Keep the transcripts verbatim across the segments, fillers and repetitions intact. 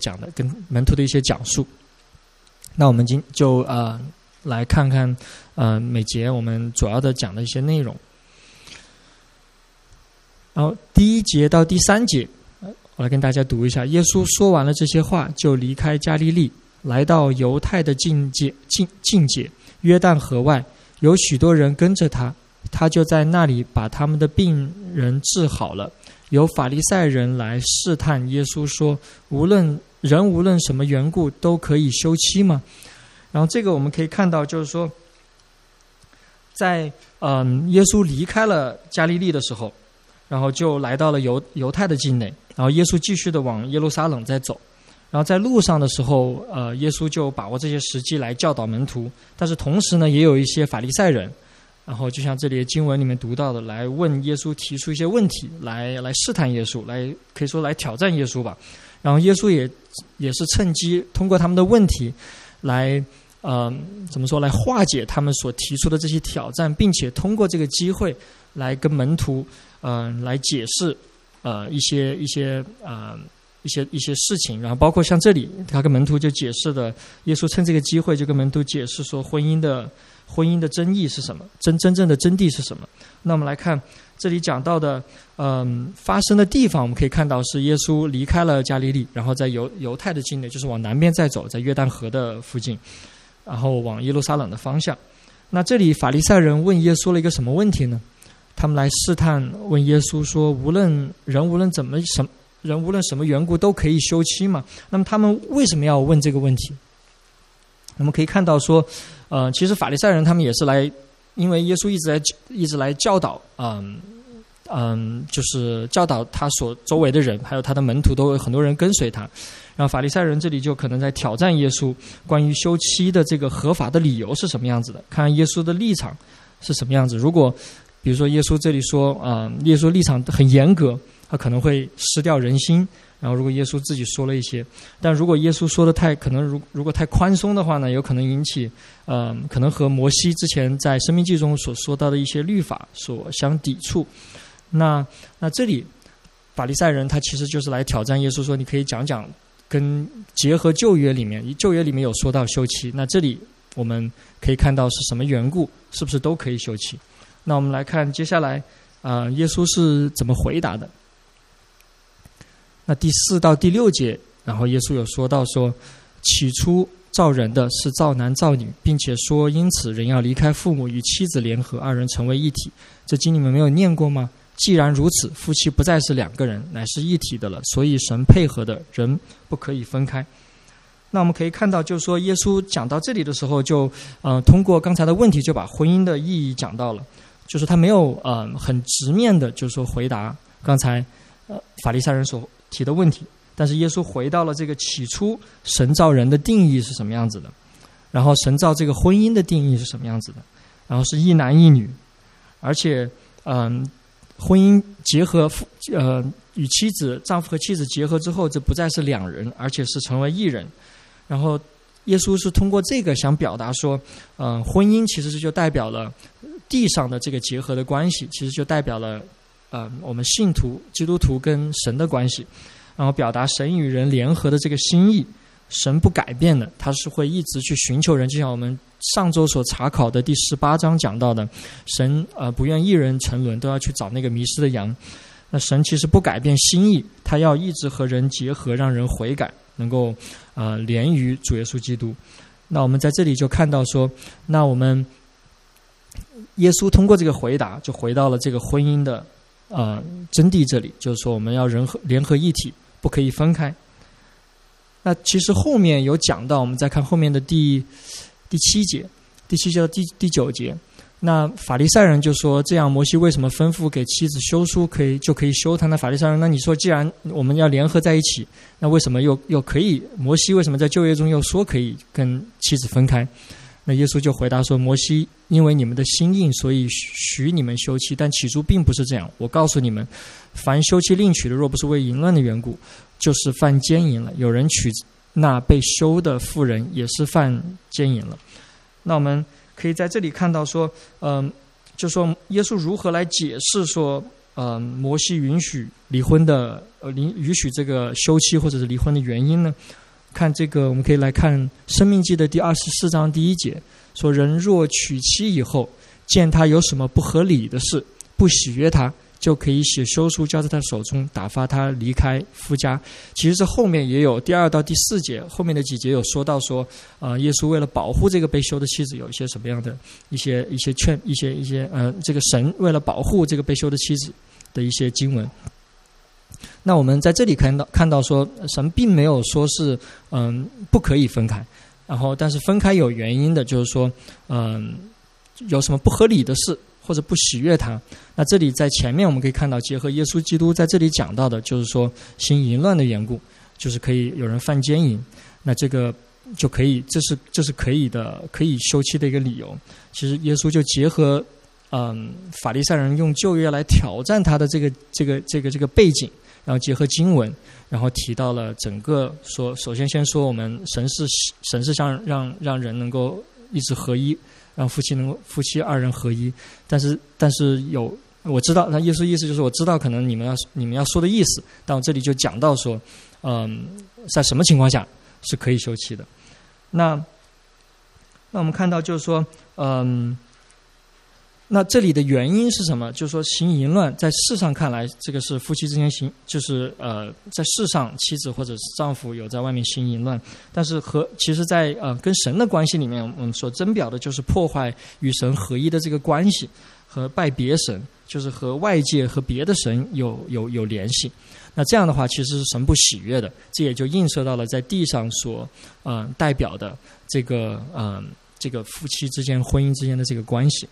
讲的，跟门徒的一些讲述。那我们今就呃来看看呃每节我们主要的讲的一些内容。然后第一节到第三节，我来跟大家读一下。耶稣说完了这些话，就离开加利利，来到犹太的境界境境界约旦河外，有许多人跟着他，他就在那里把他们的病人治好了。有法利赛人来试探耶稣说，无论人无论什么缘故都可以休妻吗？然后这个我们可以看到，就是说在嗯耶稣离开了加利利的时候，然后就来到了犹犹太的境内，然后耶稣继续的往耶路撒冷在走。然后在路上的时候，呃，耶稣就把握这些时机来教导门徒，但是同时呢，也有一些法利赛人，然后就像这里的经文里面读到的，来问耶稣，提出一些问题，来来试探耶稣，来可以说来挑战耶稣吧。然后耶稣也也是趁机通过他们的问题，来呃怎么说，来化解他们所提出的这些挑战，并且通过这个机会来跟门徒呃来解释呃一些一些呃。一些一些事情，然后包括像这里，他跟门徒就解释的，耶稣趁这个机会就跟门徒解释说，婚姻的婚姻的真意是什么，真真正的真谛是什么。那我们来看这里讲到的，嗯，发生的地方，我们可以看到是耶稣离开了加利利，然后在犹犹太的境内，就是往南边再走，在约旦河的附近，然后往耶路撒冷的方向。那这里法利赛人问耶稣了一个什么问题呢？他们来试探问耶稣说，无论人无论怎么什么。人无论什么缘故都可以休妻嘛？那么他们为什么要问这个问题？我们可以看到说，呃，其实法利赛人他们也是来，因为耶稣一直在一直来教导，嗯嗯，就是教导他所周围的人，还有他的门徒都有很多人跟随他。然后法利赛人这里就可能在挑战耶稣关于休妻的这个合法的理由是什么样子的，看耶稣的立场是什么样子。如果比如说耶稣这里说，啊、呃，耶稣立场很严格，他可能会失掉人心。然后如果耶稣自己说了一些，但如果耶稣说的太可能如如果太宽松的话呢，有可能引起呃可能和摩西之前在申命记中所说到的一些律法所相抵触。那那这里法利赛人他其实就是来挑战耶稣说，你可以讲讲跟结合旧约里面，旧约里面有说到休妻，那这里我们可以看到是什么缘故，是不是都可以休妻？那我们来看接下来啊、呃，耶稣是怎么回答的。那第四到第六节，然后耶稣有说到说，起初造人的是造男造女，并且说因此人要离开父母与妻子联合，二人成为一体。这经你们没有念过吗？既然如此，夫妻不再是两个人，乃是一体的了。所以神配合的人不可以分开。那我们可以看到，就是说耶稣讲到这里的时候就，就呃通过刚才的问题，就把婚姻的意义讲到了，就是他没有呃很直面的，就是说回答刚才呃法利赛人所提的问题，但是耶稣回到了这个起初神造人的定义是什么样子的，然后神造这个婚姻的定义是什么样子的，然后是一男一女，而且嗯、呃、婚姻结合呃与妻子丈夫和妻子结合之后，这不再是两人，而且是成为一人。然后耶稣是通过这个想表达说，嗯、呃、婚姻其实就代表了地上的这个结合的关系，其实就代表了呃，我们信徒基督徒跟神的关系，然后表达神与人联合的这个心意。神不改变的，他是会一直去寻求人，就像我们上周所查考的第十八章讲到的，神呃不愿一人沉沦，都要去找那个迷失的羊。那神其实不改变心意，他要一直和人结合，让人悔改，能够呃连于主耶稣基督。那我们在这里就看到说，那我们耶稣通过这个回答，就回到了这个婚姻的呃，真谛这里，就是说我们要人合联合一体，不可以分开。那其实后面有讲到，我们再看后面的第第七节，第七节到第第九节。那法利赛人就说，这样摩西为什么吩咐给妻子休书，可以就可以休她？那法利赛人，那你说既然我们要联合在一起，那为什么又又可以？摩西为什么在旧约中又说可以跟妻子分开？那耶稣就回答说，摩西因为你们的心硬，所以许你们休妻，但起初并不是这样。我告诉你们，凡休妻另娶的，若不是为淫乱的缘故，就是犯奸淫了。有人娶那被休的妇人，也是犯奸淫了。那我们可以在这里看到说，嗯、呃，就说耶稣如何来解释说呃摩西允许离婚的呃允许这个休妻或者是离婚的原因呢？看这个，我们可以来看《申命记》的第二十四章第一节，说：“人若娶妻以后，见他有什么不合理的事，不喜悦他，就可以写休书交在他手中，打发他离开夫家。”其实这后面也有第二到第四节，后面的几节有说到说，呃，耶稣为了保护这个被休的妻子，有一些什么样的一些一些劝一些一些呃，这个神为了保护这个被休的妻子的一些经文。那我们在这里看到看到说，神并没有说是嗯不可以分开，然后但是分开有原因的，就是说嗯有什么不合理的事或者不喜悦他。那这里在前面我们可以看到，结合耶稣基督在这里讲到的，就是说行淫乱的缘故，就是可以有人犯奸淫，那这个就可以，这是这是可以的，可以休妻的一个理由。其实耶稣就结合嗯法利赛人用旧约来挑战他的这个这个这个这个背景，然后结合经文，然后提到了整个说，首先先说我们神是神是想让让人能够一直合一，让夫妻能够夫妻二人合一。但是但是有我知道，那耶稣意思就是我知道可能你们要你们要说的意思，但我这里就讲到说，嗯，在什么情况下是可以休妻的。那那我们看到就是说，嗯。那这里的原因是什么？就是说行淫乱，在世上看来，这个是夫妻之间行，就是呃，在世上妻子或者是丈夫有在外面行淫乱，但是和其实在呃跟神的关系里面，我们所争表的就是破坏与神合一的这个关系，和拜别神，就是和外界和别的神有有有联系。那这样的话，其实是神不喜悦的，这也就映射到了在地上所嗯、呃、代表的这个嗯、呃、这个夫妻之间婚姻之间的这个关系。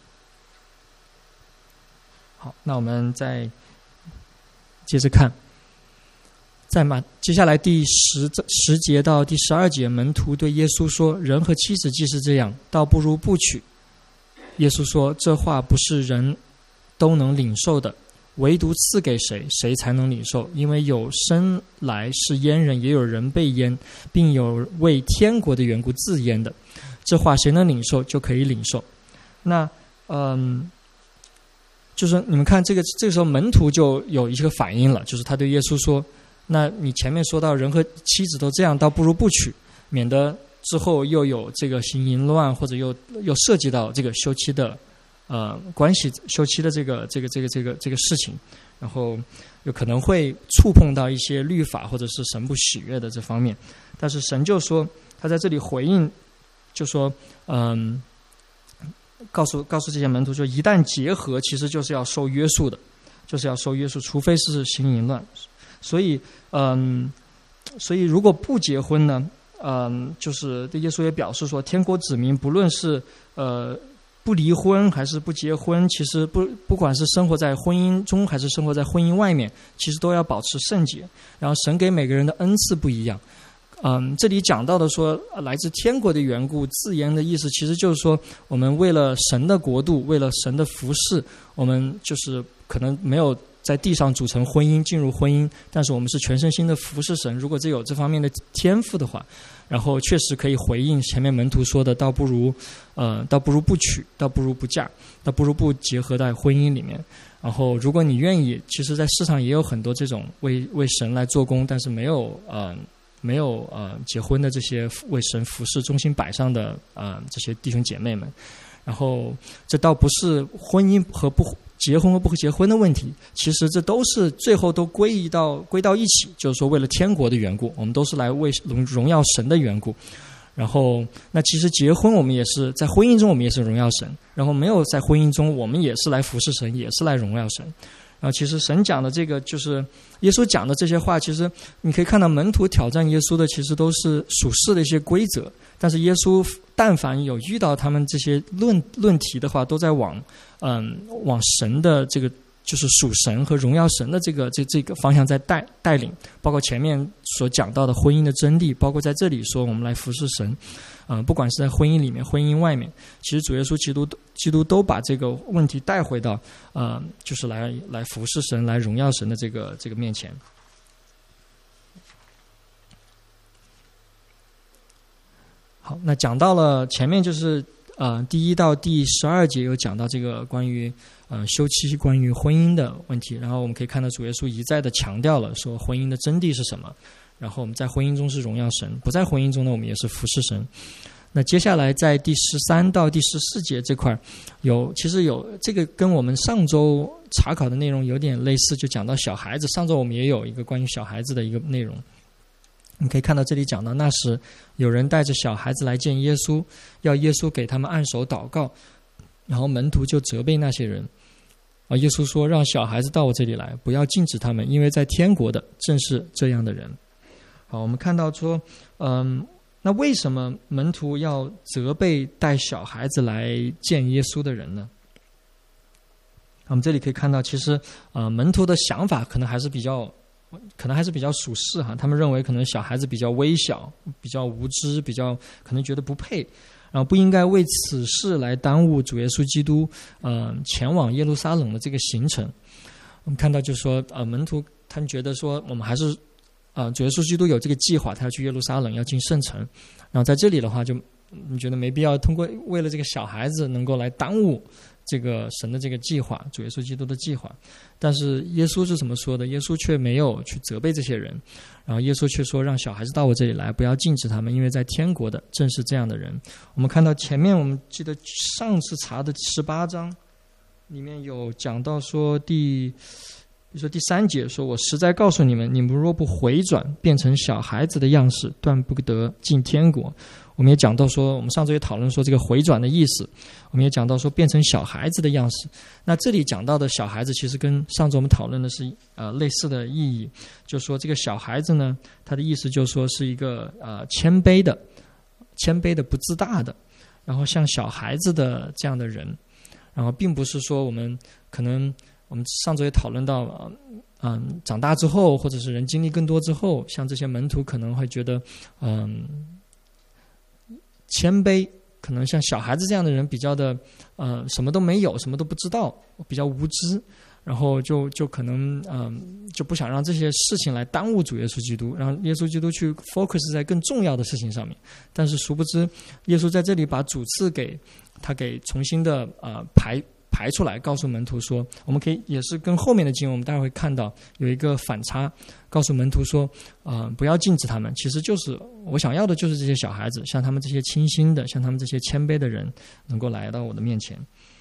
好，那我们再接着看，在马接下来第十十节到第十二节，门徒对耶稣说：“人和妻子既是这样，倒不如不娶。”耶稣说：“这话不是人都能领受的，唯独赐给谁，谁才能领受。因为有生来是阉人，也有人被阉，并有为天国的缘故自阉的。这话谁能领受，就可以领受。”那嗯。就是你们看这个这个时候门徒就有一个反应了，就是他对耶稣说：“那你前面说到人和妻子都这样，倒不如不娶，免得之后又有这个行淫乱，或者又又涉及到这个休妻的呃关系，休妻的这个这个这个这个这个事情，然后有可能会触碰到一些律法或者是神不喜悦的这方面。”但是神就说，他在这里回应，就说嗯。告诉告诉这些门徒说，一旦结合，其实就是要受约束的，就是要受约束，除非是行淫乱。所以，嗯，所以如果不结婚呢，嗯，就是耶稣也表示说，天国子民不论是呃不离婚还是不结婚，其实不不管是生活在婚姻中还是生活在婚姻外面，其实都要保持圣洁。然后，神给每个人的恩赐不一样。嗯，这里讲到的说来自天国的缘故，自言的意思其实就是说，我们为了神的国度，为了神的服事，我们就是可能没有在地上组成婚姻，进入婚姻，但是我们是全身心的服事神。如果这有这方面的天赋的话，然后确实可以回应前面门徒说的，倒不如呃，倒不如不娶，倒不如不嫁，倒不如不结合在婚姻里面。然后，如果你愿意，其实在世上也有很多这种为为神来做工，但是没有呃。没有呃结婚的这些为神服侍、忠心摆上的呃这些弟兄姐妹们，然后这倒不是婚姻和不结婚和不结婚的问题，其实这都是最后都归于到归到一起，就是说为了天国的缘故，我们都是来为荣荣耀神的缘故。然后，那其实结婚我们也是在婚姻中，我们也是荣耀神；然后没有在婚姻中，我们也是来服侍神，也是来荣耀神。然后，其实神讲的这个，就是耶稣讲的这些话，其实你可以看到门徒挑战耶稣的，其实都是属世的一些规则。但是耶稣但凡有遇到他们这些论论题的话，都在往嗯往神的这个就是属神和荣耀神的这个这这个方向在带带领。包括前面所讲到的婚姻的真谛，包括在这里说我们来服侍神。嗯，不管是在婚姻里面、婚姻外面，其实主耶稣基督基督都把这个问题带回到，呃，就是来来服侍神、来荣耀神的这个这个面前。好，那讲到了前面就是呃第一到第十二节有讲到这个关于呃休妻、关于婚姻的问题，然后我们可以看到主耶稣一再的强调了说婚姻的真谛是什么，然后我们在婚姻中是荣耀神，不在婚姻中呢我们也是服侍神。那接下来在第十三到第十四节这块有其实有这个跟我们上周查考的内容有点类似，就讲到小孩子，上周我们也有一个关于小孩子的一个内容。你可以看到这里讲到，那时有人带着小孩子来见耶稣，要耶稣给他们按手祷告，然后门徒就责备那些人。啊，耶稣说让小孩子到我这里来，不要禁止他们，因为在天国的正是这样的人。好，我们看到说嗯那为什么门徒要责备带小孩子来见耶稣的人呢？我们这里可以看到，其实呃门徒的想法可能还是比较可能还是比较属世哈，他们认为可能小孩子比较微小，比较无知，比较可能觉得不配，然后不应该为此事来耽误主耶稣基督呃前往耶路撒冷的这个行程。我们看到就是说呃门徒他们觉得说我们还是啊、呃，主耶稣基督有这个计划，他要去耶路撒冷，要进圣城。然后在这里的话，就你觉得没必要通过为了这个小孩子能够来耽误这个神的这个计划，主耶稣基督的计划。但是耶稣是怎么说的？耶稣却没有去责备这些人，然后耶稣却说让小孩子到我这里来，不要禁止他们，因为在天国的正是这样的人。我们看到前面我们记得上次查的十八章里面有讲到说第。比如说第三节说，我实在告诉你们，你们若不回转变成小孩子的样式，断不得进天国。我们也讲到说，我们上周也讨论说这个回转的意思，我们也讲到说变成小孩子的样式。那这里讲到的小孩子其实跟上周我们讨论的是呃类似的意义，就是说这个小孩子呢，他的意思就是说是一个呃谦卑的谦卑的不自大的，然后像小孩子的这样的人，然后并不是说我们可能我们上周也讨论到，嗯、呃，长大之后，或者是人经历更多之后，像这些门徒可能会觉得，嗯、呃，谦卑，可能像小孩子这样的人比较的，呃，什么都没有，什么都不知道，比较无知，然后就就可能，嗯、呃，就不想让这些事情来耽误主耶稣基督，让耶稣基督去 focus 在更重要的事情上面。但是殊不知，耶稣在这里把主次给他给重新的呃排。排出来，告诉门徒说，我们可以也是跟后面的经文，我们待会会看到有一个反差，告诉门徒说，呃，不要禁止他们，其实就是我想要的就是这些小孩子，像他们这些清心的，像他们这些谦卑的人，能够来到我的面前。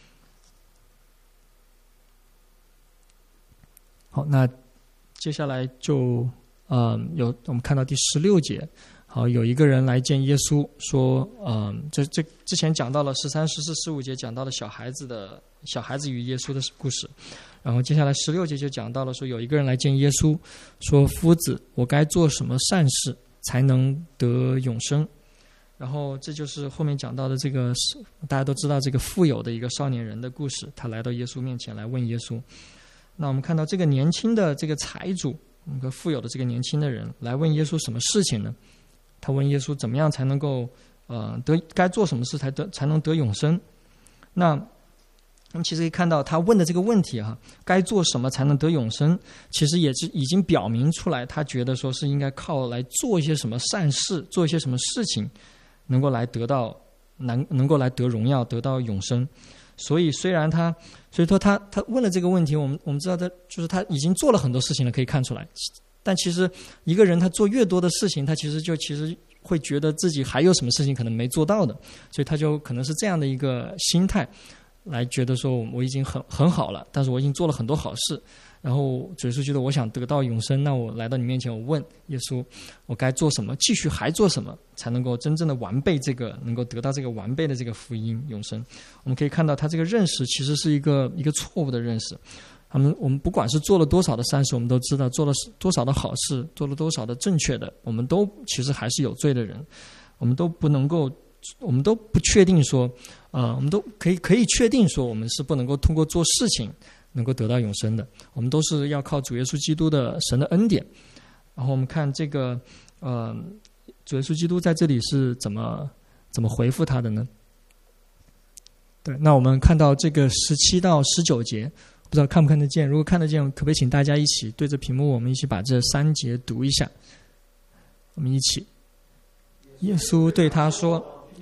好，那接下来就呃有我们看到第十六节。好，有一个人来见耶稣，说，嗯，这这之前讲到了十三、十四、十五节讲到了小孩子的小孩子与耶稣的故事，然后接下来十六节就讲到了说，有一个人来见耶稣，说，夫子，我该做什么善事才能得永生？然后这就是后面讲到的这个，大家都知道这个富有的一个少年人的故事，他来到耶稣面前来问耶稣。那我们看到这个年轻的这个财主，一个富有的这个年轻的人来问耶稣什么事情呢？他问耶稣怎么样才能够呃得该做什么事才得才能得永生？那我们其实可以看到他问的这个问题哈、啊，该做什么才能得永生？其实也是已经表明出来，他觉得说是应该靠来做一些什么善事，做一些什么事情，能够来得到能能够来得荣耀，得到永生。所以虽然他，所以说他他问了这个问题，我们我们知道他就是他已经做了很多事情了，可以看出来。但其实一个人他做越多的事情，他其实就其实会觉得自己还有什么事情可能没做到的，所以他就可能是这样的一个心态，来觉得说我已经很很好了，但是我已经做了很多好事，然后主耶稣觉得我想得到永生，那我来到你面前，我问耶稣，我该做什么，继续还做什么，才能够真正的完备这个，能够得到这个完备的这个福音永生？我们可以看到他这个认识其实是一个一个错误的认识。他们我们不管是做了多少的善事，我们都知道做了多少的好事，做了多少的正确的，我们都其实还是有罪的人，我们都不能够，我们都不确定说，呃，我们都可以可以确定说，我们是不能够通过做事情能够得到永生的，我们都是要靠主耶稣基督的神的恩典。然后我们看这个，呃，主耶稣基督在这里是怎么怎么回复他的呢？对，那我们看到这个十七到十九节。不知道看不看得见，如果看得见，可不可以请大家一起对着屏幕，我们一起把这三节读一下。我们一起。耶稣对他说：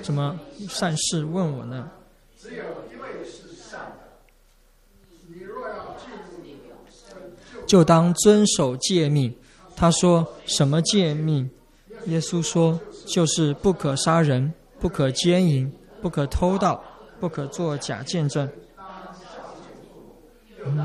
什么善事问我呢？ 只有一位是善的，你若要进入， 就当遵守诫命。他说什么诫命？耶稣说就是不可杀人，不可奸淫，不可偷盗，不可作假见证。嗯，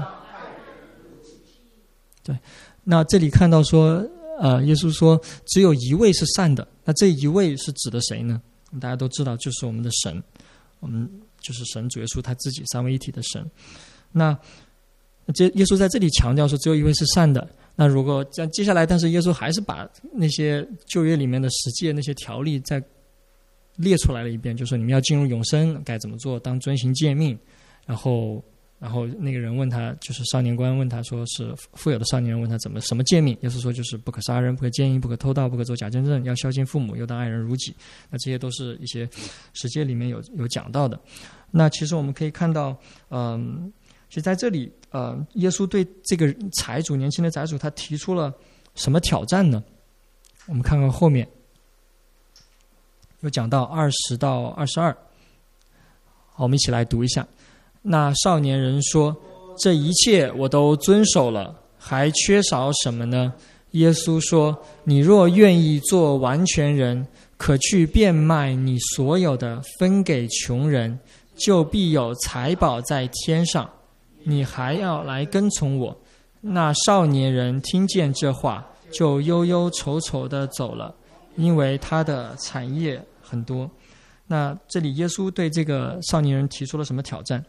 对。那这里看到说，呃，耶稣说只有一位是善的。那这一位是指的谁呢？大家都知道，就是我们的神，我们就是神主耶稣他自己三位一体的神。那这耶稣在这里强调说只有一位是善的。那如果在接下来，但是耶稣还是把那些旧约里面的实际的那些条例再列出来了一遍，就说你们要进入永生该怎么做，当遵行诫命。然后，然后那个人问他，就是少年官问他说，是富有的少年人问他怎么什么诫命？耶稣说就是不可杀人，不可奸淫，不可偷盗，不可作假见证，要孝敬父母，又当爱人如己。那这些都是一些实践里面有有讲到的。那其实我们可以看到，嗯。其实在这里，呃，耶稣对这个财主，年轻的财主，他提出了什么挑战呢？我们看看后面，有讲到二十到二十二。好，我们一起来读一下。那少年人说：“这一切我都遵守了，还缺少什么呢？”耶稣说：“你若愿意做完全人，可去变卖你所有的，分给穷人，就必有财宝在天上。你还要来跟从我。”那少年人听见这话，就忧忧愁愁地走了，因为他的产业很多。那这里耶稣对这个少年人提出了什么挑战？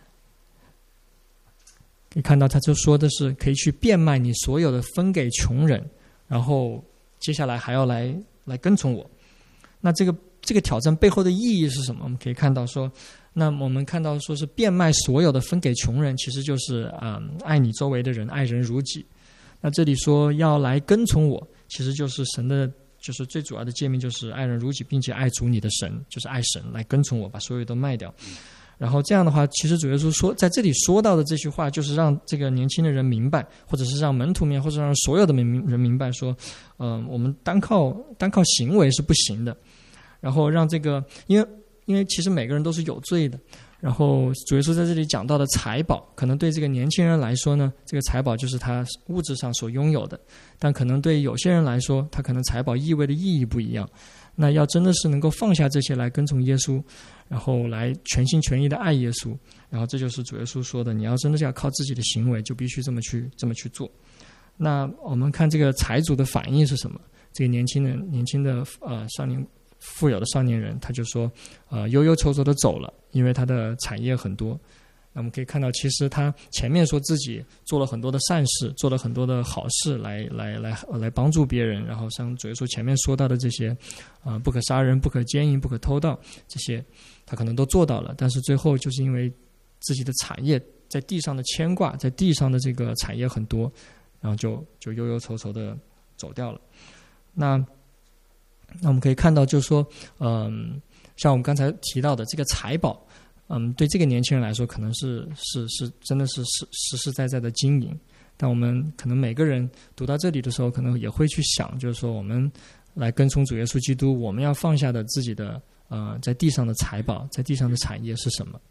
可以看到他就说的是可以去变卖你所有的，分给穷人，然后接下来还要来来跟从我。那这个这个挑战背后的意义是什么？我们可以看到说，那我们看到说是变卖所有的，分给穷人，其实就是嗯爱你周围的人，爱人如己。那这里说要来跟从我，其实就是神的，就是最主要的诫命，就是爱人如己，并且爱主你的神，就是爱神，来跟从我，把所有都卖掉。然后这样的话，其实主耶稣说在这里说到的这句话，就是让这个年轻的人明白，或者是让门徒们，或者让所有的人明白说，嗯、呃，我们单靠单靠行为是不行的。然后让这个，因为因为其实每个人都是有罪的。然后主耶稣在这里讲到的财宝，可能对这个年轻人来说呢，这个财宝就是他物质上所拥有的，但可能对有些人来说，他可能财宝意味的意义不一样。那要真的是能够放下这些来跟从耶稣，然后来全心全意的爱耶稣，然后这就是主耶稣说的，你要真的是要靠自己的行为，就必须这么去这么去做。那我们看这个财主的反应是什么？这个年轻人年轻的呃少年富有的少年人，他就说呃忧忧愁愁的走了，因为他的产业很多。那我们可以看到，其实他前面说自己做了很多的善事，做了很多的好事来来来来帮助别人，然后像主耶稣前面说到的这些啊、呃、不可杀人，不可奸淫，不可偷盗，这些他可能都做到了，但是最后就是因为自己的产业在地上的牵挂，在地上的这个产业很多，然后就就忧忧愁愁的走掉了。那那我们可以看到，就是说，嗯，像我们刚才提到的这个财宝，嗯，对这个年轻人来说，可能是是是真的是实实实在在的经营。但我们可能每个人读到这里的时候，可能也会去想，就是说，我们来跟从主耶稣基督，我们要放下的自己的呃，在地上的财宝，在地上的产业是什么？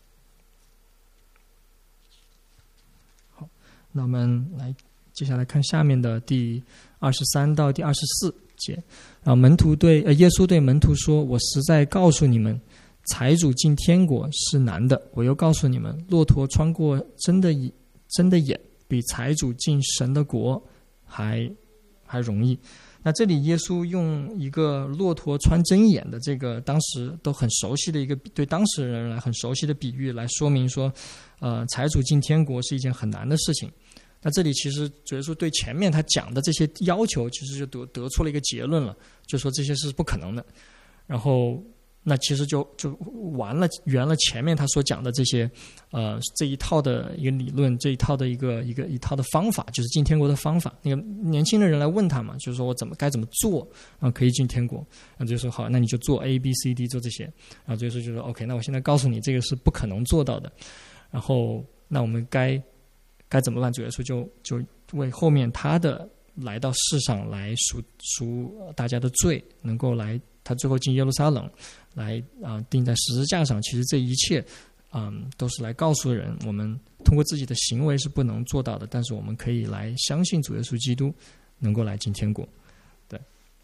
好，那我们来接下来看下面的第二十三到第二十四节。然后门徒对呃耶稣对门徒说：“我实在告诉你们，财主进天国是难的。我又告诉你们，骆驼穿过针的针的眼，比财主进神的国还还容易。”那这里耶稣用一个骆驼穿针眼的这个当时都很熟悉的一个对当时人来很熟悉的比喻来说明说，呃，财主进天国是一件很难的事情。那这里其实主耶稣对前面他讲的这些要求，其实就得得出了一个结论了，就说这些是不可能的。然后那其实就就完了，圆了前面他所讲的这些，呃，这一套的一个理论，这一套的一个一个一套的方法，就是进天国的方法。那个年轻的人来问他嘛，就是说我怎么该怎么做，然后可以进天国。然后就说好，那你就做 A B C D 做这些。然后就说就说 OK， 那我现在告诉你，这个是不可能做到的。然后那我们该该怎么办？主耶稣就就为后面他的来到世上来赎赎大家的罪，能够来他最后进耶路撒冷来啊、呃、钉在十字架上，其实这一切嗯都是来告诉人，我们通过自己的行为是不能做到的，但是我们可以来相信主耶稣基督能够来进天国。对，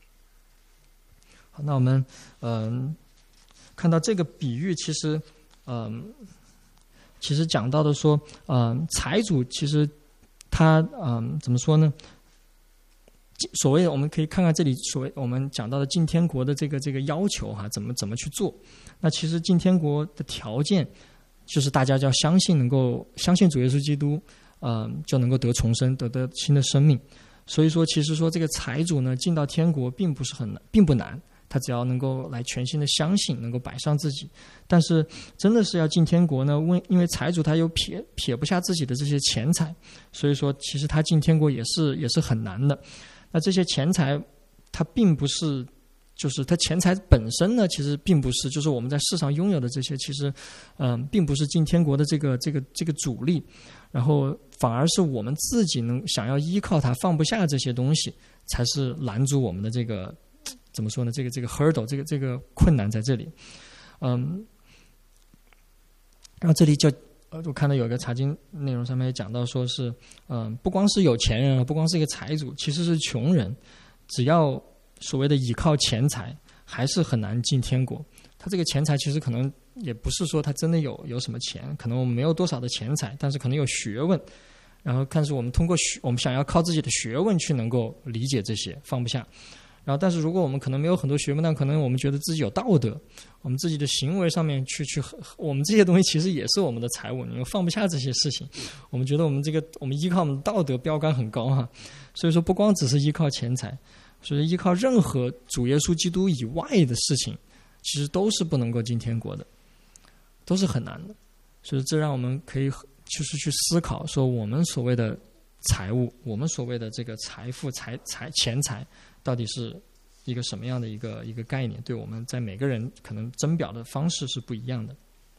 好，那我们嗯、呃、看到这个比喻，其实嗯、呃、其实讲到的说，嗯、呃、财主其实他嗯、呃、怎么说呢？所谓的我们可以看看这里所谓我们讲到的进天国的这个这个要求哈、啊，怎么怎么去做？那其实进天国的条件就是大家就要相信，能够相信主耶稣基督，呃，就能够得重生，得得新的生命。所以说，其实说这个财主呢进到天国并不是很难，并不难，他只要能够来全心的相信，能够摆上自己。但是真的是要进天国呢，为因为财主他又撇撇不下自己的这些钱财，所以说其实他进天国也是也是很难的。那这些钱财，它并不是，就是它钱财本身呢，其实并不是，就是我们在世上拥有的这些，其实，嗯、呃，并不是进天国的这个这个这个阻力，然后反而是我们自己能想要依靠它，放不下这些东西，才是拦阻我们的这个怎么说呢？这个这个 hurdle， 这个这个困难在这里，嗯，然后这里就。呃，我看到有一个财经内容上面也讲到，说是，嗯、呃，不光是有钱人，不光是一个财主，其实是穷人，只要所谓的倚靠钱财，还是很难进天国。他这个钱财其实可能也不是说他真的有有什么钱，可能我们没有多少的钱财，但是可能有学问，然后看是我们通过学，我们想要靠自己的学问去能够理解这些，放不下。然后，但是如果我们可能没有很多学问，但可能我们觉得自己有道德，我们自己的行为上面去去，我们这些东西其实也是我们的财物，你又放不下这些事情。我们觉得我们这个，我们依靠我们的道德标杆很高哈，所以说不光只是依靠钱财，所以依靠任何主耶稣基督以外的事情，其实都是不能够进天国的，都是很难的。所以这让我们可以就是去思考，说我们所谓的财物，我们所谓的这个财富、财财钱财。到底是一个什么样的一个一个概念？对我们在每个人可能甄表的方式是不一样的。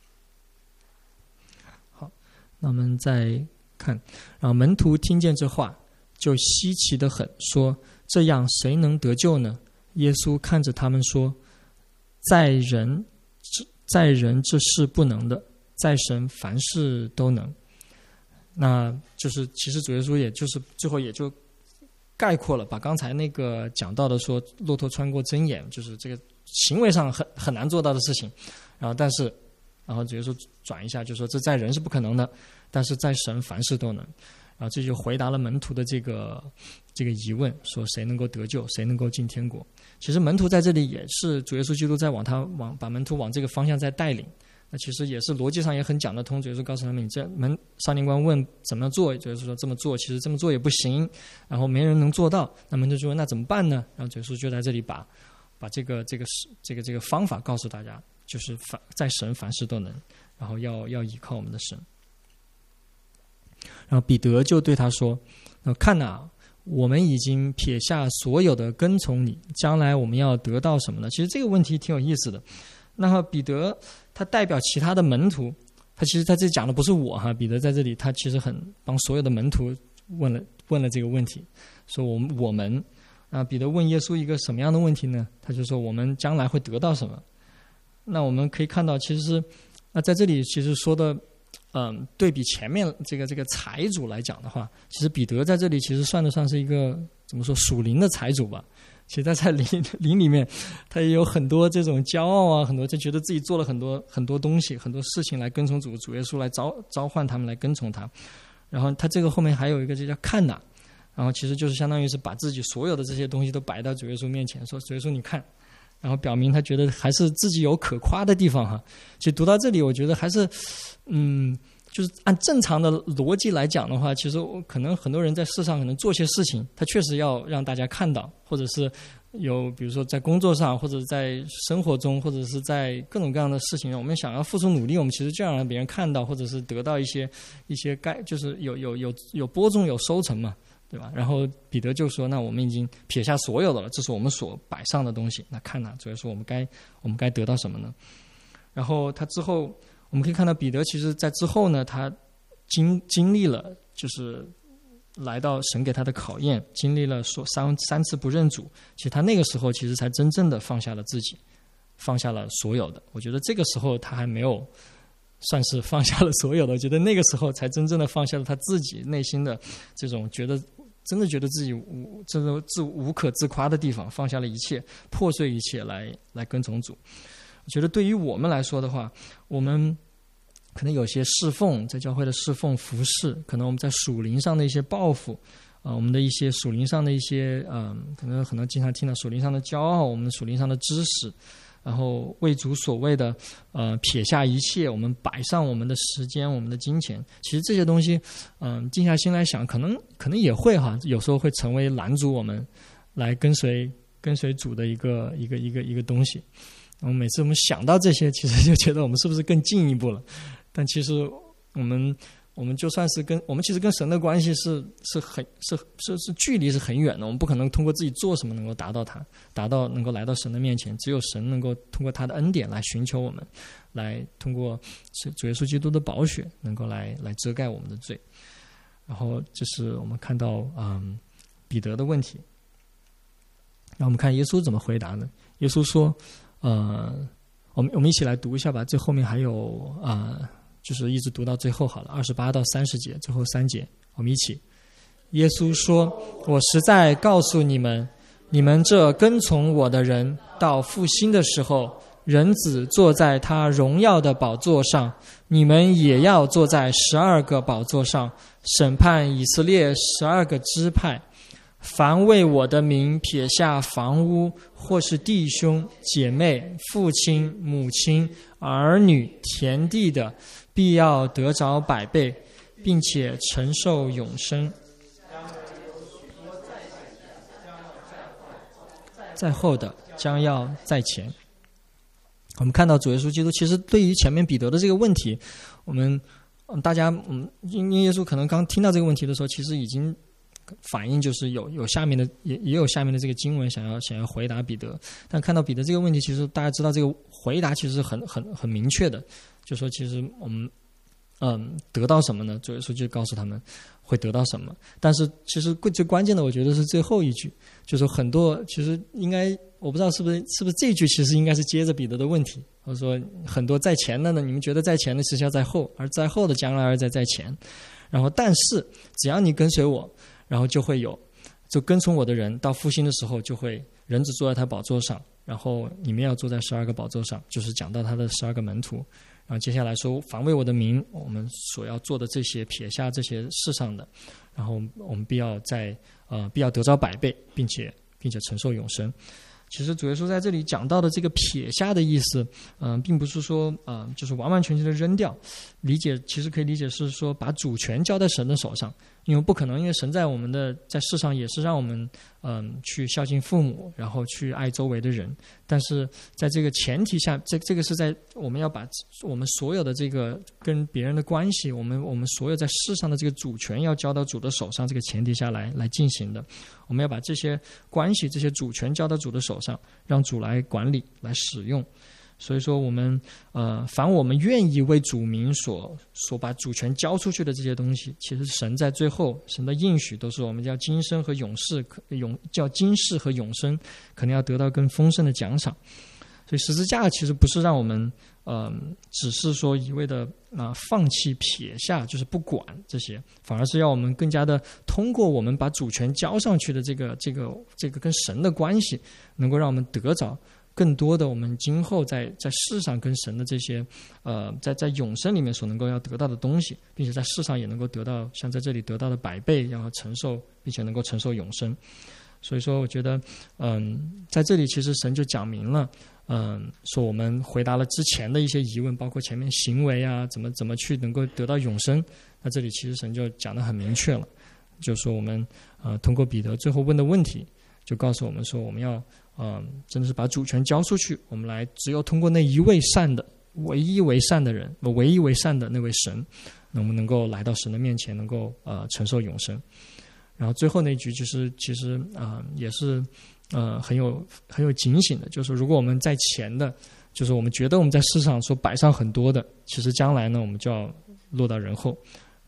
好，那我们再看，然后门徒听见这话，就稀奇得很，说：“这样谁能得救呢？”耶稣看着他们说：“在人，在人这是不能的，在神凡事都能。”那就是其实主耶稣也就是最后也就。概括了，把刚才那个讲到的说骆驼穿过针眼，就是这个行为上很很难做到的事情，然后但是，然后主耶稣转一下，就说这在人是不可能的，但是在神凡事都能。然后这就回答了门徒的这个这个疑问，说谁能够得救，谁能够进天国？其实门徒在这里也是主耶稣基督在往他往把门徒往这个方向在带领。那其实也是逻辑上也很讲得通。主耶稣告诉他们：“你这门少年官问怎么做，主耶稣说这么做，其实这么做也不行，然后没人能做到。”那门徒就说：“那怎么办呢？”然后主耶稣就在这里把把这个这个这个这个方法告诉大家，就是凡在神凡事都能，然后要要依靠我们的神。然后彼得就对他说：“看哪，我们已经撇下所有的跟从你，将来我们要得到什么呢？”其实这个问题挺有意思的。那么彼得他代表其他的门徒，他其实在这里讲的不是我哈，彼得在这里他其实很帮所有的门徒问了问了这个问题，说我们我们啊，彼得问耶稣一个什么样的问题呢？他就说我们将来会得到什么？那我们可以看到，其实那在这里其实说的，嗯，对比前面这个这个财主来讲的话，其实彼得在这里其实算得上是一个怎么说属灵的财主吧。其实他在灵灵里面，他也有很多这种骄傲啊，很多就觉得自己做了很多很多东西、很多事情来跟从主主耶稣，来召召唤他们来跟从他。然后他这个后面还有一个就叫看哪，然后其实就是相当于是把自己所有的这些东西都摆到主耶稣面前，说主耶稣你看，然后表明他觉得还是自己有可夸的地方哈。其实读到这里，我觉得还是嗯。就是按正常的逻辑来讲的话，其实可能很多人在世上可能做些事情，他确实要让大家看到，或者是有比如说在工作上，或者在生活中，或者是在各种各样的事情上，我们想要付出努力，我们其实就要让别人看到，或者是得到一些一些该就是有有有有播种有收成嘛，对吧？然后彼得就说：“那我们已经撇下所有的了，这是我们所摆上的东西。那看哪，主要说我们该我们该得到什么呢？”然后他之后。我们可以看到彼得其实在之后呢，他经经历了就是来到神给他的考验，经历了说三三次不认主，其实他那个时候其实才真正的放下了自己，放下了所有的。我觉得这个时候他还没有算是放下了所有的，我觉得那个时候才真正的放下了他自己内心的这种觉得真的觉得自己无这种自无可自夸的地方，放下了一切，破碎一切来来跟从主。我觉得对于我们来说的话，我们可能有些侍奉，在教会的侍奉服侍，可能我们在属灵上的一些抱负，啊、呃，我们的一些属灵上的一些，嗯、呃，可能可能经常听到属灵上的骄傲，我们属灵上的知识，然后为主所谓的，呃，撇下一切，我们摆上我们的时间，我们的金钱，其实这些东西，嗯、呃，静下心来想，可能可能也会哈，有时候会成为拦阻我们来跟随跟随主的一个一个一个一个东西。我们每次我们想到这些，其实就觉得我们是不是更进一步了？但其实我们我们就算是跟我们其实跟神的关系是是很是是是距离是很远的，我们不可能通过自己做什么能够达到它，达到能够来到神的面前，只有神能够通过他的恩典来寻求我们，来通过主耶稣基督的宝血能够来来遮盖我们的罪。然后这是我们看到嗯彼得的问题，让我们看耶稣怎么回答呢？耶稣说，呃，我们我们一起来读一下吧，这后面还有啊。呃就是一直读到最后好了，二十八到三十节，最后三节，我们一起。耶稣说：“我实在告诉你们，你们这跟从我的人，到复兴的时候，人子坐在他荣耀的宝座上，你们也要坐在十二个宝座上，审判以色列十二个支派。凡为我的名撇下房屋，或是弟兄姐妹、父亲母亲、儿女、田地的，必要得着百倍，并且承受永生。在后的将要在前。”我们看到主耶稣基督其实对于前面彼得的这个问题，我们大家嗯，因为耶稣可能刚听到这个问题的时候，其实已经反应就是有有下面的也也有下面的这个经文想要想要回答彼得，但看到彼得这个问题，其实大家知道这个回答其实很很很明确的，就说其实我们嗯得到什么呢？主耶稣就告诉他们会得到什么。但是其实最关键的，我觉得是最后一句，就是很多其实应该我不知道是不是是不是这一句其实应该是接着彼得的问题，或者说很多在前的呢，你们觉得在前的其实要在后，而在后的将来而在在前。然后但是只要你跟随我，然后就会有，就跟从我的人到复兴的时候，就会人子坐在他宝座上，然后你们要坐在十二个宝座上，就是讲到他的十二个门徒。然后接下来说，凡为我的名，我们所要做的这些，撇下这些世上的，然后我们必要在呃必要得着百倍，并且并且承受永生。其实主耶稣在这里讲到的这个撇下的意思，嗯、呃，并不是说啊、呃，就是完完全全的扔掉。理解其实可以理解是说，把主权交在神的手上，因为不可能，因为神在我们的在世上也是让我们嗯、呃、去孝敬父母，然后去爱周围的人。但是在这个前提下，这这个是在我们要把我们所有的这个跟别人的关系，我们我们所有在世上的这个主权要交到主的手上，这个前提下来来进行的。我们要把这些关系、这些主权交到主的手上，让主来管理、来使用。所以说，我们呃，凡我们愿意为主名所所把主权交出去的这些东西，其实神在最后，神的应许都是我们叫今生和永世，永叫今世和永生，可能要得到更丰盛的奖赏。所以十字架其实不是让我们呃，只是说一味的啊、呃、放弃撇下，就是不管这些，反而是要我们更加的通过我们把主权交上去的这个这个这个跟神的关系，能够让我们得着更多的我们今后在在世上跟神的这些呃在在永生里面所能够要得到的东西，并且在世上也能够得到像在这里得到的百倍，要承受并且能够承受永生。所以说我觉得嗯，在这里其实神就讲明了，嗯，说我们回答了之前的一些疑问，包括前面行为啊，怎么怎么去能够得到永生。那这里其实神就讲得很明确了，就说我们呃通过彼得最后问的问题，就告诉我们说，我们要嗯真的是把主权交出去，我们来只有通过那一位善的、唯一为善的人，唯一为善的那位神，那我们能够来到神的面前，能够呃承受永生。然后最后那句就是其实啊、呃、也是呃很有很有警醒的，就是如果我们在前的，就是我们觉得我们在世上所摆上很多的，其实将来呢我们就要落到人后。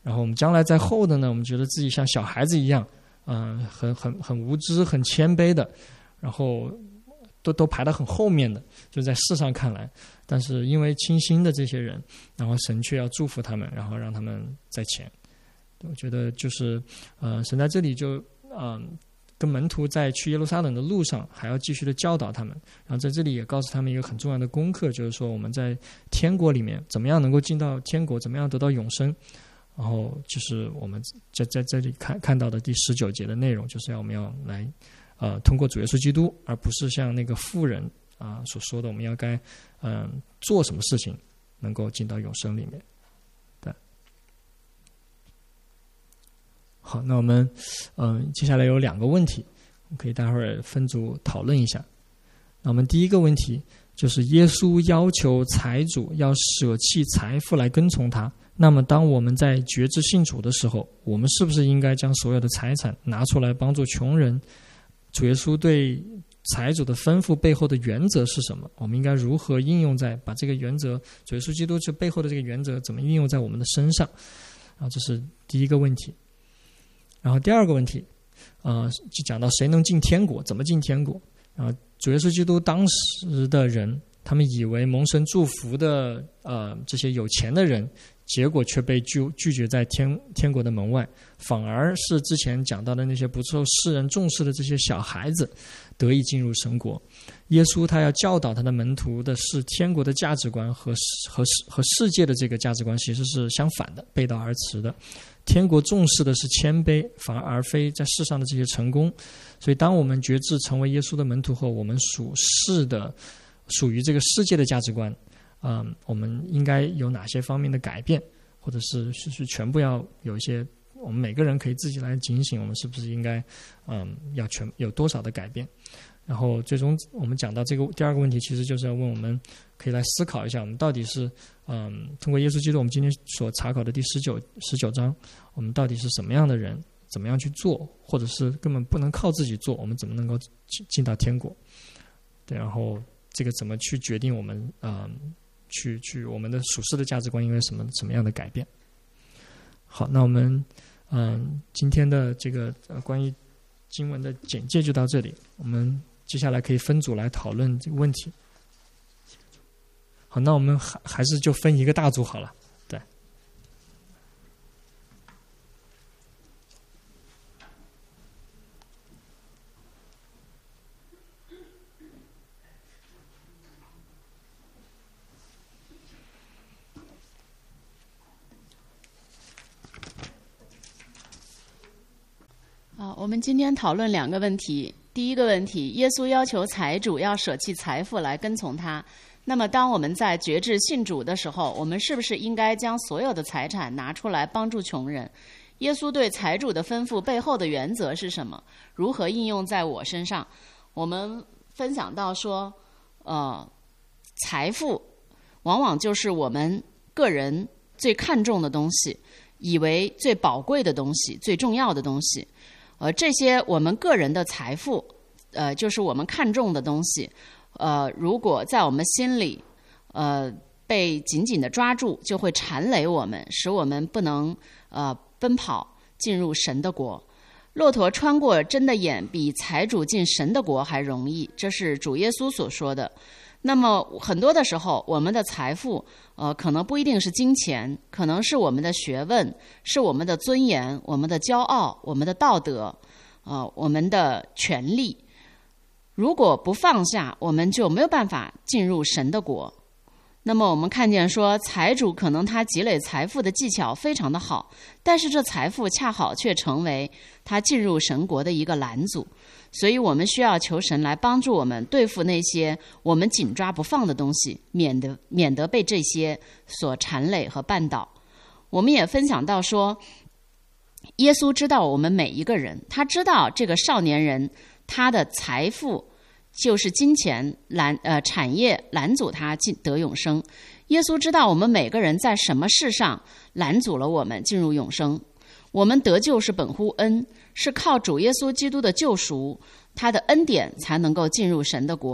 然后我们将来在后的呢，我们觉得自己像小孩子一样，嗯、呃，很很很无知、很谦卑的，然后都都排得很后面的，就在世上看来。但是因为清心的这些人，然后神却要祝福他们，然后让他们在前。我觉得就是，呃，神在这里就，嗯、呃，跟门徒在去耶路撒冷的路上，还要继续的教导他们。然后在这里也告诉他们一个很重要的功课，就是说我们在天国里面怎么样能够进到天国，怎么样得到永生。然后就是我们在在这里看看到的第十九节的内容，就是要我们要来，呃，通过主耶稣基督，而不是像那个妇人啊、呃、所说的，我们要该嗯、呃、做什么事情能够进到永生里面。对。好，那我们嗯、呃、接下来有两个问题，我们可以待会儿分组讨论一下。那我们第一个问题就是耶稣要求财主要舍弃财富来跟从他。那么当我们在决志信主的时候，我们是不是应该将所有的财产拿出来帮助穷人？主耶稣对财主的吩咐背后的原则是什么？我们应该如何应用在把这个原则，主耶稣基督这背后的这个原则怎么运用在我们的身上？啊，这是第一个问题。然后第二个问题，呃，就讲到谁能进天国，怎么进天国？啊，主耶稣基督当时的人，他们以为蒙神祝福的呃这些有钱的人，结果却被拒拒绝在天天国的门外，反而是之前讲到的那些不受世人重视的这些小孩子得以进入神国。耶稣他要教导他的门徒的是天国的价值观和和和世界的这个价值观其实是相反的，背道而驰的。天国重视的是谦卑，反而非在世上的这些成功。所以当我们决志成为耶稣的门徒后，我们属世的属于这个世界的价值观，嗯，我们应该有哪些方面的改变，或者是是是全部要有一些，我们每个人可以自己来警醒，我们是不是应该，嗯，要全有多少的改变？然后最终我们讲到这个第二个问题，其实就是要问我们可以来思考一下，我们到底是，嗯，通过耶稣基督我们今天所查考的第十九十九章，我们到底是什么样的人，怎么样去做，或者是根本不能靠自己做，我们怎么能够进到天国？对，然后这个怎么去决定我们，嗯，去去我们的属世的价值观应该什么什么样的改变？好，那我们嗯今天的这个呃关于经文的简介就到这里，我们接下来可以分组来讨论这个问题。好，那我们还还是就分一个大组好了。对。 啊，我们今天讨论两个问题。第一个问题，耶稣要求财主要舍弃财富来跟从他。那么当我们在决志信主的时候，我们是不是应该将所有的财产拿出来帮助穷人？耶稣对财主的吩咐背后的原则是什么？如何应用在我身上？我们分享到说，呃，财富往往就是我们个人最看重的东西，以为最宝贵的东西，最重要的东西。呃，这些我们个人的财富，呃，就是我们看重的东西。呃，如果在我们心里，呃，被紧紧地抓住，就会缠累我们，使我们不能呃奔跑进入神的国。骆驼穿过针的眼，比财主进神的国还容易，这是主耶稣所说的。那么很多的时候，我们的财富，呃，可能不一定是金钱，可能是我们的学问，是我们的尊严，我们的骄傲，我们的道德，呃，我们的权利。如果不放下，我们就没有办法进入神的国。那么我们看见说，财主可能他积累财富的技巧非常的好，但是这财富恰好却成为他进入神国的一个拦阻。所以我们需要求神来帮助我们对付那些我们紧抓不放的东西，免得免得被这些所缠累和绊倒。我们也分享到说，耶稣知道我们每一个人，他知道这个少年人他的财富就是金钱拦呃产业拦阻他进得永生。耶稣知道我们每个人在什么事上拦阻了我们进入永生。我们得救是本乎恩，是靠主耶稣基督的救赎，他的恩典才能够进入神的国。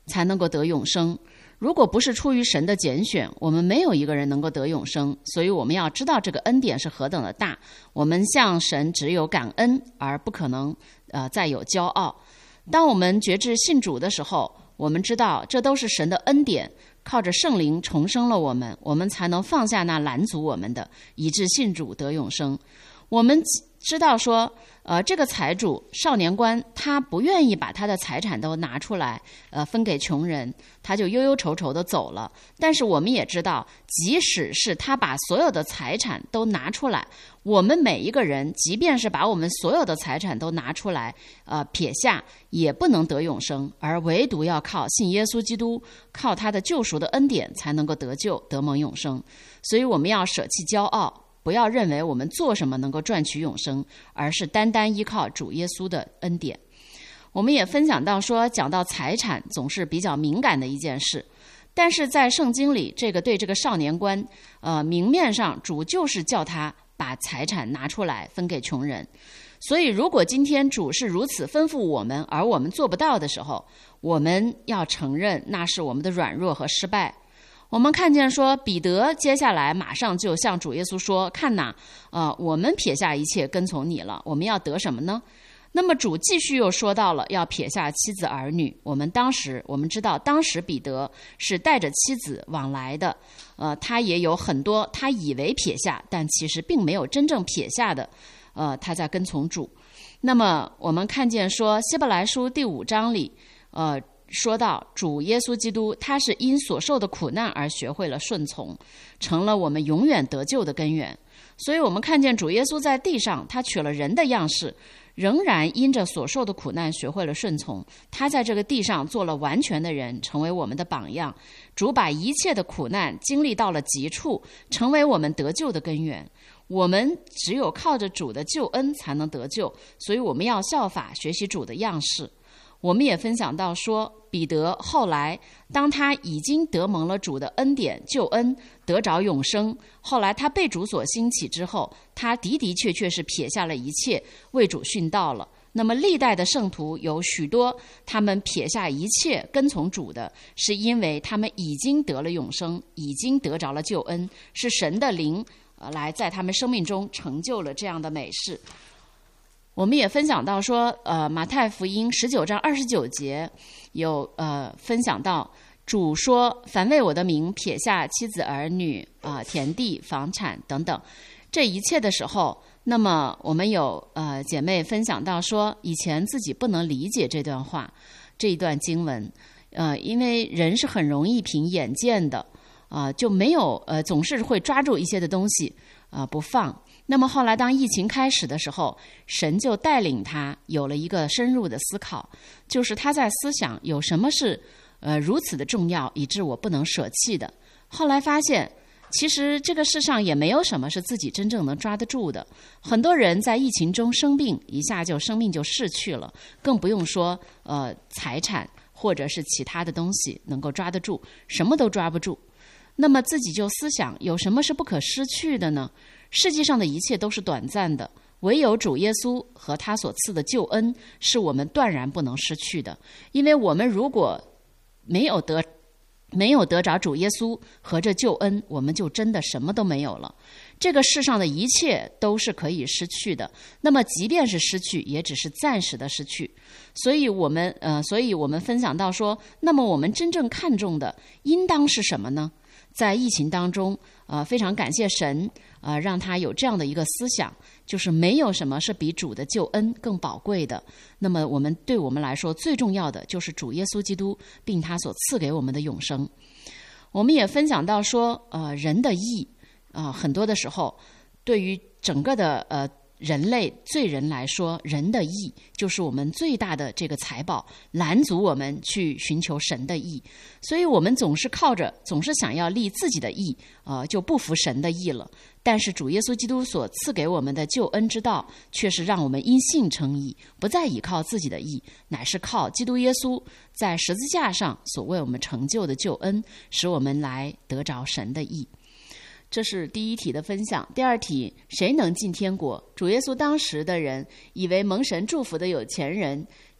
才能够得永生。如果不是出于神的拣选，我们没有一个人能够得永生。所以我们要知道这个恩典是何等的大，我们向神只有感恩，而不可能呃再有骄傲。当我们决志信主的时候，我们知道这都是神的恩典，靠着圣灵重生了我们，我们才能放下那拦阻我们的，以致信主得永生。我们知道说呃，这个财主少年官他不愿意把他的财产都拿出来呃分给穷人，他就忧忧愁愁的走了。但是我们也知道，即使是他把所有的财产都拿出来，我们每一个人即便是把我们所有的财产都拿出来呃撇下，也不能得永生，而唯独要靠信耶稣基督，靠他的救赎的恩典才能够得救，得蒙永生。所以我们要舍弃骄傲，不要认为我们做什么能够赚取永生，而是单单依靠主耶稣的恩典。我们也分享到说，讲到财产总是比较敏感的一件事，但是在圣经里，这个对这个少年官呃，明面上主就是叫他把财产拿出来分给穷人。所以如果今天主是如此吩咐我们，而我们做不到的时候，我们要承认那是我们的软弱和失败。我们看见说，彼得接下来马上就向主耶稣说，看哪，呃，我们撇下一切跟从你了，我们要得什么呢？那么主继续又说到了要撇下妻子儿女。我们当时我们知道，当时彼得是带着妻子往来的，呃，他也有很多他以为撇下，但其实并没有真正撇下的，呃，他在跟从主。那么我们看见说，希伯来书第五章里，呃。说到主耶稣基督，他是因所受的苦难而学会了顺从，成了我们永远得救的根源。所以我们看见主耶稣在地上，他取了人的样式，仍然因着所受的苦难学会了顺从。他在这个地上做了完全的人，成为我们的榜样。主把一切的苦难经历到了极处，成为我们得救的根源。我们只有靠着主的救恩才能得救，所以我们要效法学习主的样式。我们也分享到说，彼得后来当他已经得蒙了主的恩典救恩，得着永生，后来他被主所兴起之后，他的的确确是撇下了一切，为主殉道了。那么历代的圣徒有许多，他们撇下一切跟从主的，是因为他们已经得了永生，已经得着了救恩，是神的灵呃来在他们生命中成就了这样的美事。我们也分享到说，呃，马太福音十九章二十九节有呃分享到，主说：“凡为我的名撇下妻子儿女啊、呃、田地房产等等，这一切的时候，那么我们有呃姐妹分享到说，以前自己不能理解这段话，这一段经文，呃，因为人是很容易凭眼见的啊、呃，就没有呃总是会抓住一些的东西啊、呃、不放。”那么后来当疫情开始的时候，神就带领他有了一个深入的思考，就是他在思想有什么是呃如此的重要，以致我不能舍弃的。后来发现其实这个世上也没有什么是自己真正能抓得住的。很多人在疫情中生病，一下就生命就逝去了，更不用说呃财产或者是其他的东西能够抓得住，什么都抓不住。那么自己就思想，有什么是不可失去的呢？世界上的一切都是短暂的，唯有主耶稣和他所赐的救恩是我们断然不能失去的。因为我们如果没有得没有得着主耶稣和这救恩，我们就真的什么都没有了。这个世上的一切都是可以失去的，那么即便是失去，也只是暂时的失去。所以我们呃，所以我们分享到说，那么我们真正看重的应当是什么呢？在疫情当中，呃，非常感谢神，呃，让他有这样的一个思想，就是没有什么是比主的救恩更宝贵的。那么我们对我们来说最重要的就是主耶稣基督，并他所赐给我们的永生。我们也分享到说，呃，人的义啊、呃，很多的时候，对于整个的呃人类罪人来说，人的义就是我们最大的这个财宝，拦阻我们去寻求神的义。所以我们总是靠着，总是想要立自己的义，呃，就不服神的义了。但是主耶稣基督所赐给我们的救恩之道，却是让我们因信称义，不再依靠自己的义，乃是靠基督耶稣在十字架上所为我们成就的救恩，使我们来得着神的义。这是第一题的分享。第二题，谁能进天国？主耶稣当时的人以为蒙神祝福的有钱人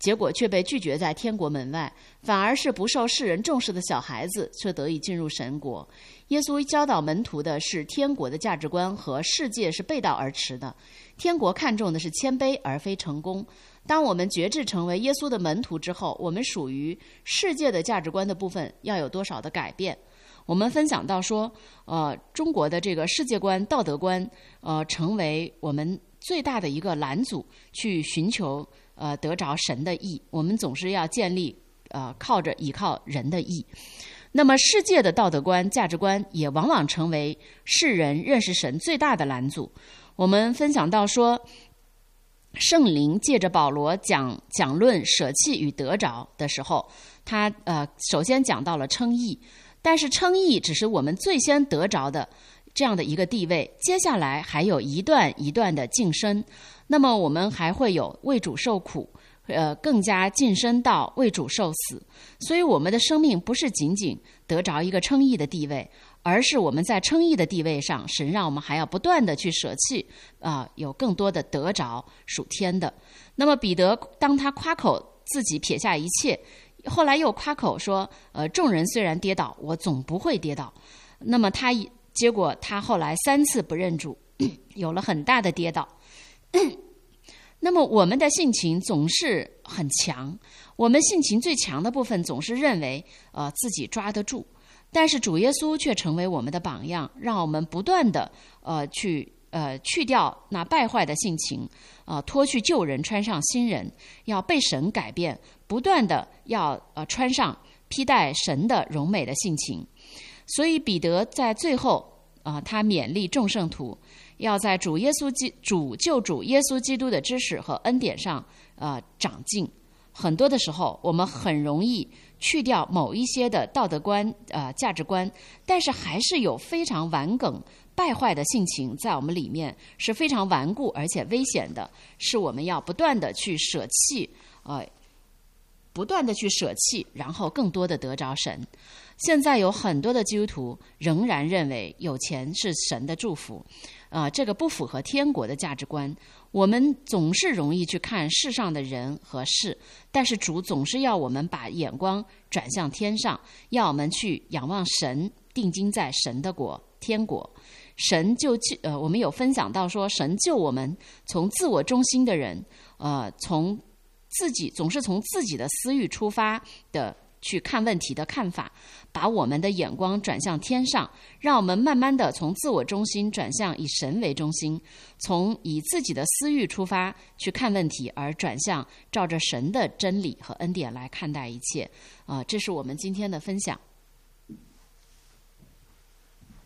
结果却被拒绝在天国门外，反而是不受世人重视的小孩子却得以进入神国。耶稣教导门徒的是天国的价值观和世界是背道而驰的。天国看重的是谦卑而非成功。当我们决志成为耶稣的门徒之后，我们属于世界的价值观的部分要有多少的改变？我们分享到说，呃，中国的这个世界观、道德观，呃，成为我们最大的一个拦阻，去寻求呃得着神的义。我们总是要建立呃靠着依靠人的义。那么世界的道德观、价值观也往往成为世人认识神最大的拦阻。我们分享到说，圣灵借着保罗讲讲论舍弃与得着的时候，他呃首先讲到了称义，但是称义只是我们最先得着的这样的一个地位，接下来还有一段一段的晋升。那么我们还会有为主受苦，呃，更加晋升到为主受死。所以我们的生命不是仅仅得着一个称义的地位，而是我们在称义的地位上，神让我们还要不断的去舍弃，啊、呃，有更多的得着属天的。那么彼得当他夸口自己撇下一切，后来又夸口说，呃，众人虽然跌倒，我总不会跌倒。那么他结果他后来三次不认主，有了很大的跌倒。那么我们的性情总是很强，我们性情最强的部分总是认为呃自己抓得住，但是主耶稣却成为我们的榜样，让我们不断的呃去呃去掉那败坏的性情，呃脱去旧人，穿上新人，要被神改变，不断的要呃穿上披戴神的荣美的性情。所以彼得在最后啊、呃，他勉励众圣徒要在主耶稣基主救主耶稣基督的知识和恩典上呃长进。很多的时候，我们很容易去掉某一些的道德观呃价值观，但是还是有非常顽梗败坏的性情在我们里面，是非常顽固而且危险的，是我们要不断的去舍弃呃不断的去舍弃，然后更多的得着神。现在有很多的基督徒仍然认为有钱是神的祝福，啊、呃，这个不符合天国的价值观。我们总是容易去看世上的人和事，但是主总是要我们把眼光转向天上，要我们去仰望神，定睛在神的国天国。神就呃，我们有分享到说，神救我们从自我中心的人，呃，从自己总是从自己的私欲出发的去看问题的看法，把我们的眼光转向天上，让我们慢慢的从自我中心转向以神为中心，从以自己的私欲出发去看问题，而转向照着神的真理和恩典来看待一切。啊、呃，这是我们今天的分享。